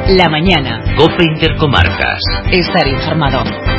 La mañana. COPE Intercomarcas. Estar informado.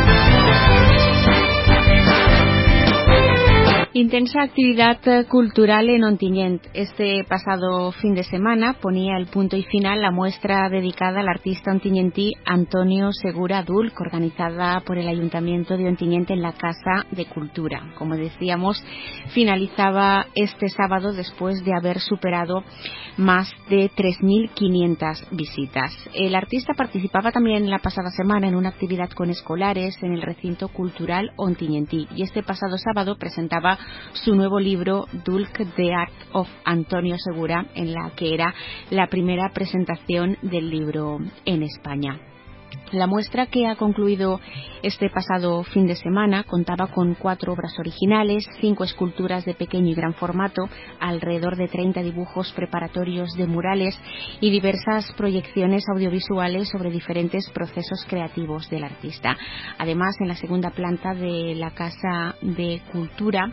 Intensa actividad cultural en Ontinyent. Este pasado fin de semana ponía el punto y final la muestra dedicada al artista ontinyentí Antonio Segura Dulc, organizada por el Ayuntamiento de Ontinyent en la Casa de Cultura. Como decíamos, finalizaba este sábado después de haber superado más de 3.500 visitas. El artista participaba también la pasada semana en una actividad con escolares en el recinto cultural ontinyentí y este pasado sábado presentaba su nuevo libro Dulc, The Art of Antonio Segura, en la que era la primera presentación del libro en España. La muestra, que ha concluido este pasado fin de semana, contaba con 4 obras originales, 5 esculturas de pequeño y gran formato, alrededor de 30 dibujos preparatorios de murales y diversas proyecciones audiovisuales sobre diferentes procesos creativos del artista. Además, en la segunda planta de la Casa de Cultura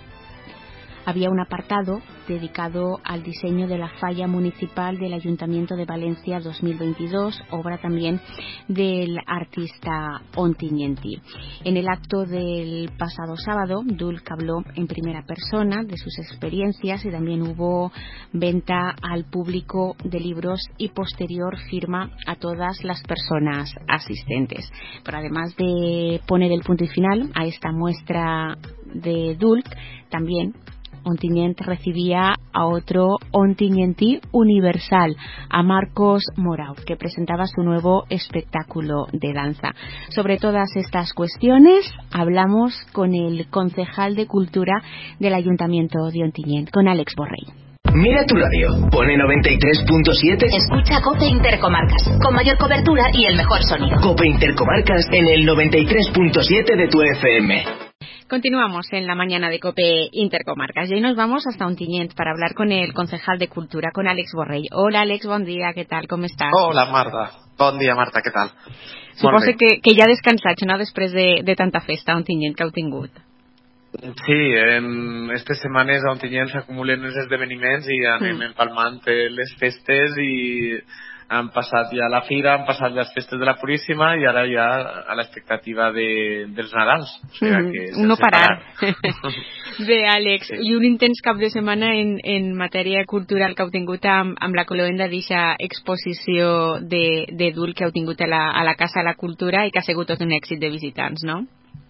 había un apartado dedicado al diseño de la falla municipal del Ayuntamiento de Valencia 2022, obra también del artista ontinyentí. En el acto del pasado sábado, Dulc habló en primera persona de sus experiencias y también hubo venta al público de libros y posterior firma a todas las personas asistentes. Pero además de poner el punto y final a esta muestra de Dulc, también Ontinyent recibía a otro ontinyentí universal, a Marcos Morau, que presentaba su nuevo espectáculo de danza. Sobre todas estas cuestiones hablamos con el concejal de Cultura del Ayuntamiento de Ontinyent, con Àlex Borrell. Mira tu radio, pone 93.7. Escucha COPE Intercomarcas, con mayor cobertura y el mejor sonido. COPE Intercomarcas en el 93.7 de tu FM. Continuamos en la mañana de COPE Intercomarcas y hoy nos vamos hasta Ontinyent para hablar con el concejal de Cultura, con Àlex Borrell. Hola Àlex, bon dia, què tal, com estàs? Hola Marta, bon dia Marta, què tal? Suposo que ja descansats, no?, després de tanta festa a Ontinyent que heu tingut. Sí, en aquestes setmanes a Ontinyent s'acumulen els esdeveniments i anem empalmant les festes i han passat ja la fira, han passat les festes de la Puríssima i ara ja a l'expectativa dels Nadals. O sigui que no parar. Bé, Àlex, sí. I un intens cap de setmana en matèria cultural que heu tingut amb la cloenda d'eixa exposició de Dulc que heu tingut a la Casa de la Cultura i que ha sigut tot un èxit de visitants, no?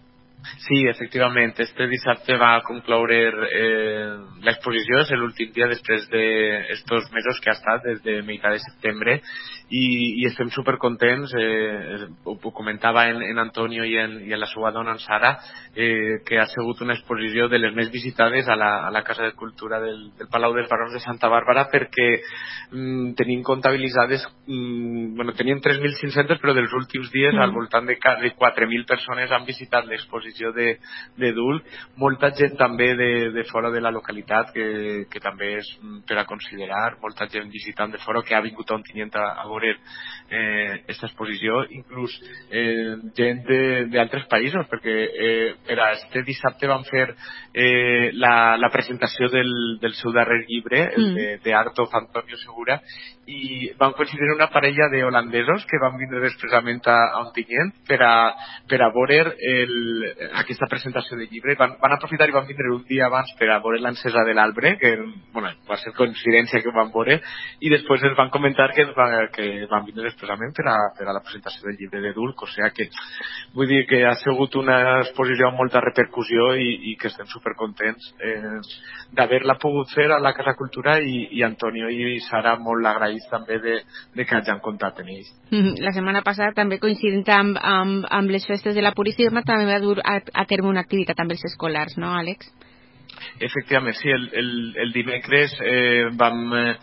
Sí, efectivament. Este dissabte va concloure l'exposició, és l'últim dia després d'estos mesos que ha estat, des de meitat de setembre, i estem supercontents. Ho comentava en Antonio i en la seva dona, en Sara, que ha sigut una exposició de les més visitades a la Casa de Cultura del Palau dels Barons de Santa Bàrbara, perquè tenim comptabilitzades, teníem 3.500, però dels últims dies al voltant de 4.000 persones han visitat l'exposició de Dulc, molta gent també de fora de la localitat, que també és per a considerar, molta gent visitant de fora que ha vingut a Ontinyent a veure aquesta exposició, inclús gent d'altres països, perquè per a este dissabte van fer la presentació del seu darrer llibre, el de Art of Antonio Segura, i van coincidir una parella d'holandesos que van vindre expressament a Ontinyent per a veure aquesta presentació de llibre. Van aprofitar i van vindre un dia abans per a veure l'encesa de l'arbre, que va ser coincidència que ho van veure, i després ens van comentar que van vindre expressament per a la presentació del llibre de Dulc. O sigui que vull dir que ha sigut una exposició amb molta repercussió i que estem supercontents d'haver-la pogut fer a la Casa Cultura, i Antonio i Sara molt agraïts també de que hagin comptat en ells. La setmana passada, també coincidint amb les festes de la Puríssima, també va dur a terme una activitat amb els escolars, no, Àlex? Efectivament, sí, el dimecres vam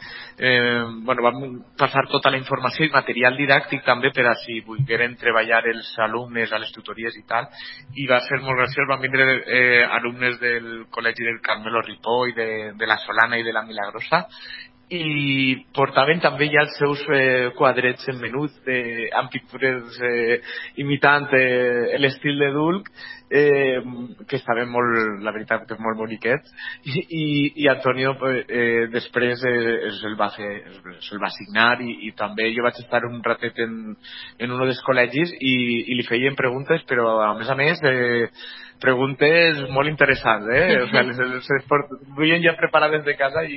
passar tota la informació i material didàctic també per a si volgueren treballar els alumnes a les tutories i tal, i va ser molt graciós. Van vindre alumnes del Col·legi del Carmelo Ripoll, de la Solana i de la Milagrosa, i portaven també ja els seus quadrets en menut amb pintures imitant l'estil de Dulc, que estaven molt, la veritat, que molt boniquets, i Antonio després se'l va signar, i també jo vaig estar un ratet en un dels col·legis i li feien preguntes, però a més preguntes molt interessants, o sigui, les duien ja preparades de casa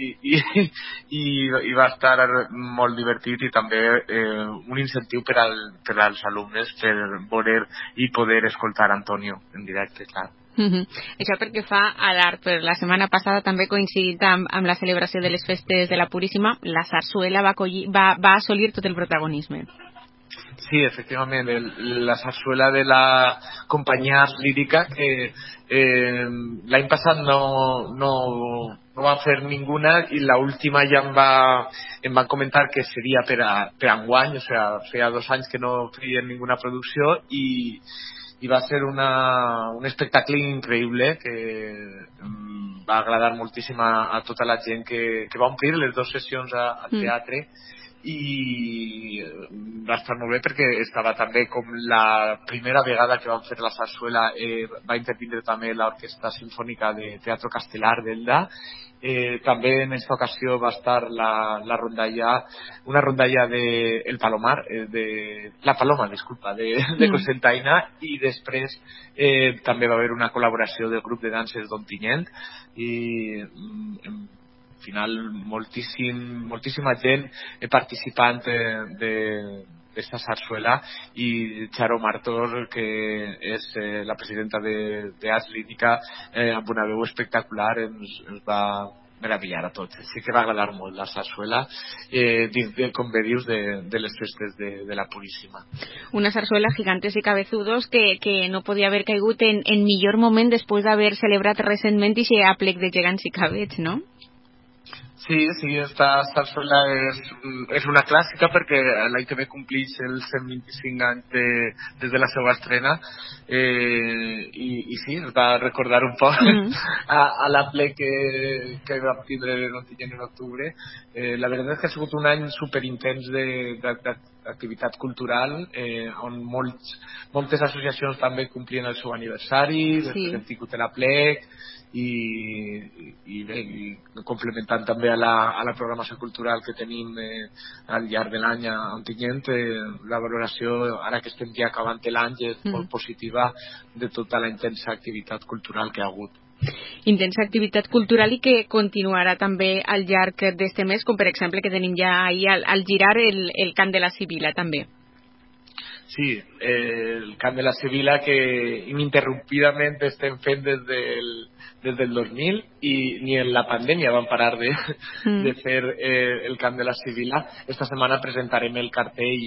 i va estar molt divertit, i també un incentiu per als alumnes per voler i poder escoltar Antonio en directe, clar. Això perquè fa a l'art. Per la setmana passada, també coincidint amb la celebració de les festes de la Puríssima, la sarsuela va assolir tot el protagonisme. Sí, efectivament, la sarsuela de la companyia lírica, que l'any passat no va fer ninguna, i l'última ja em van comentar que seria per enguany, o sigui, feia 2 anys que no feien ninguna producció, i va ser un espectacle increïble que va agradar moltíssim a tota la gent que va omplir les 2 sessions al teatre, i va estar molt bé perquè estava també com la primera vegada que van fer la sarsuela, va intervindre també l'Orquestra Simfònica de Teatro Castelar d'Elda. També en aquesta ocasió va estar una rondalla de El Palomar, La Paloma, disculpa, de Cocentaina, i després també va haver una col·laboració del grup de danses d'Ontinyent, i al final moltíssima gent participant d'esta sarsuela, i Charo Martor, que és la presidenta d'Arts Lírica, amb una veu espectacular, ens va meravillar a tots. Sí que va agradar molt la sarsuela, com bé dius, de les festes de la Puríssima. Una sarsuela Gigantes y Cabezudos que no podia haver caigut en millor moment després d'haver celebrat recentment i ser aplec de gegants i cabets, no? Sí, esta sarsuela és una clàssica perquè l'any que ve complix els 125 anys des de la seva estrena, i sí, es va recordar un poc a l'aple que vam tindre en octubre. La veritat és que ha sigut un any superintens d'activitat cultural, on moltes associacions també complien el seu aniversari, hem tingut l'aplec, i bé, complementant també a la programació cultural que tenim al llarg de l'any a Ontinyent, la valoració, ara que estem ja acabant l'any, és molt positiva de tota la intensa activitat cultural que ha hagut. Intensa activitat cultural i que continuarà també al llarg d'este mes, com per exemple que tenim ja ahir al girar el Cant de la Sibila també. Sí, el Cant de la Sibila, que ininterrumpidament estem fent des del 2000, i ni en la pandèmia vam parar de fer el Cant de la Sibila. Esta setmana presentarem el cartell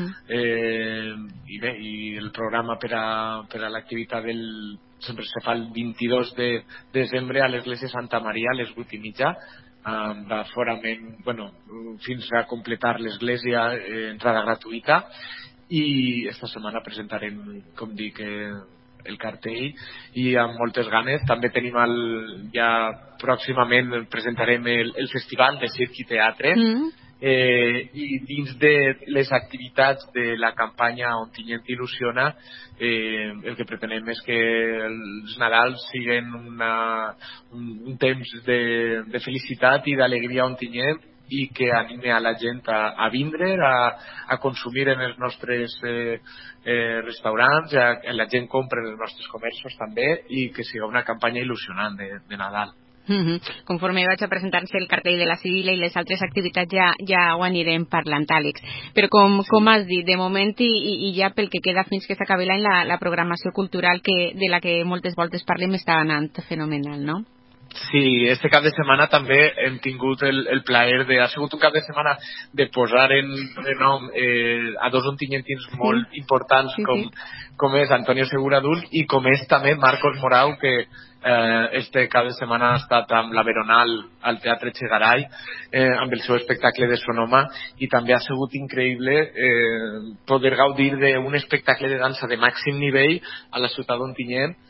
i el programa per a l'activitat sempre se fa el 22 de desembre a l'Església Santa Maria a les 8:30, amb aforament, fins a completar l'església, entrada gratuïta. I esta setmana presentarem, com dic, el cartell, i amb moltes ganes. També tenim ja pròximament presentarem el festival de circ i teatre, i dins de les activitats de la campanya Ontinyent il·lusiona, el que pretenem és que els Nadals siguin un temps de felicitat i d'alegria a Ontinyent, i que anime a la gent a vindre, a consumir en els nostres restaurants, la gent compra en els nostres comerços també, i que sigui una campanya il·lusionant de Nadal. Conforme vaig a presentar-se el cartell de la Sibila i les altres activitats ja ho anirem parlant, Àlex. Però com has dit, de moment i ja pel que queda fins que s'acabi l'any, la programació cultural de la que moltes voltes parlem està anant fenomenal, no? Sí, este cap de setmana també hem tingut el plaer ha sigut un cap de setmana de posar en nom a 2 ontinyentins molt importants, com és Antonio Segura Dulc i com és també Marcos Morau, que este cap de setmana ha estat amb la Veronal al Teatre Chegaray, amb el seu espectacle de Sonoma, i també ha sigut increïble poder gaudir d'un espectacle de dansa de màxim nivell a la ciutat d'Ontinyent,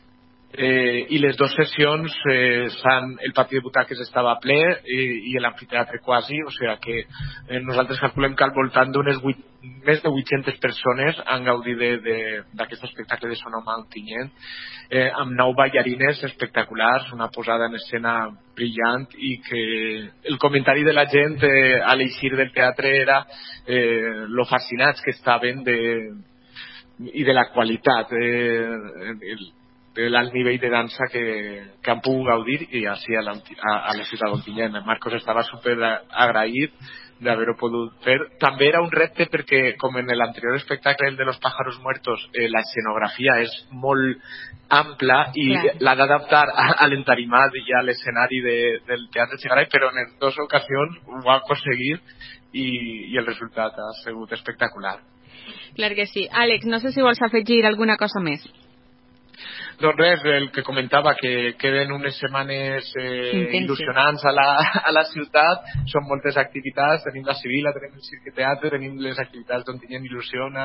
i les dues sessions el pati de butaques estava ple i l'amfiteatre quasi, o sigui que nosaltres calculem que al voltant més de 800 persones han gaudit d'aquest espectacle de Sonoma a Ontinyent, amb 9 ballarines espectaculars, una posada en escena brillant, i que el comentari de la gent a l'eixir del teatre era lo fascinats que estaven i de la qualitat de l'alt nivell de dansa que han pogut gaudir i així a la ciutat d'Ontinyent. Marcos estava super agraït d'haver-ho pogut fer. També era un repte perquè, com en l'anterior espectacle, el de los pájaros muertos, la escenografia és molt ampla i l'ha d'adaptar a l'entarimat i a l'escenari del Teatre Echegaray, però en 2 ocasions ho ha aconseguit i el resultat ha sigut espectacular. Clar que sí. Àlex, no sé si vols afegir alguna cosa més. Doncs res, el que comentava, que queden unes setmanes il·lusionants a la ciutat, són moltes activitats, tenim la Sibila, tenim el Cirque Teatre, tenim les activitats d'Ontinyent Il·lusiona,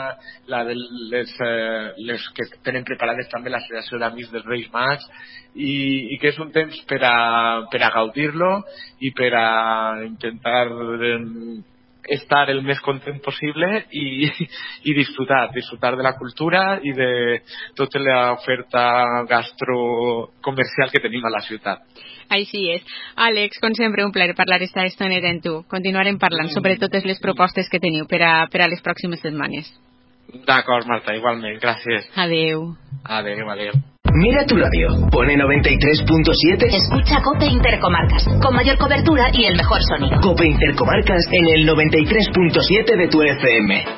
les que tenen preparades també la Federació d'Amics dels Reis Mags, i que és un temps per a gaudir-lo i per a intentar estar el més content possible i disfrutar de la cultura i de tota l'oferta gastrocomercial que tenim a la ciutat. Així és. Àlex, com sempre, un plaer parlar esta estoneta amb tu. Continuarem parlant sobre totes les propostes que teniu per a les pròximes setmanes. D'acord, Marta, igualment. Gràcies. Adeu. Adeu. Mira tu radio, pone 93.7. Escucha COPE Intercomarcas, con mayor cobertura y el mejor sonido. COPE Intercomarcas en el 93.7 de tu FM.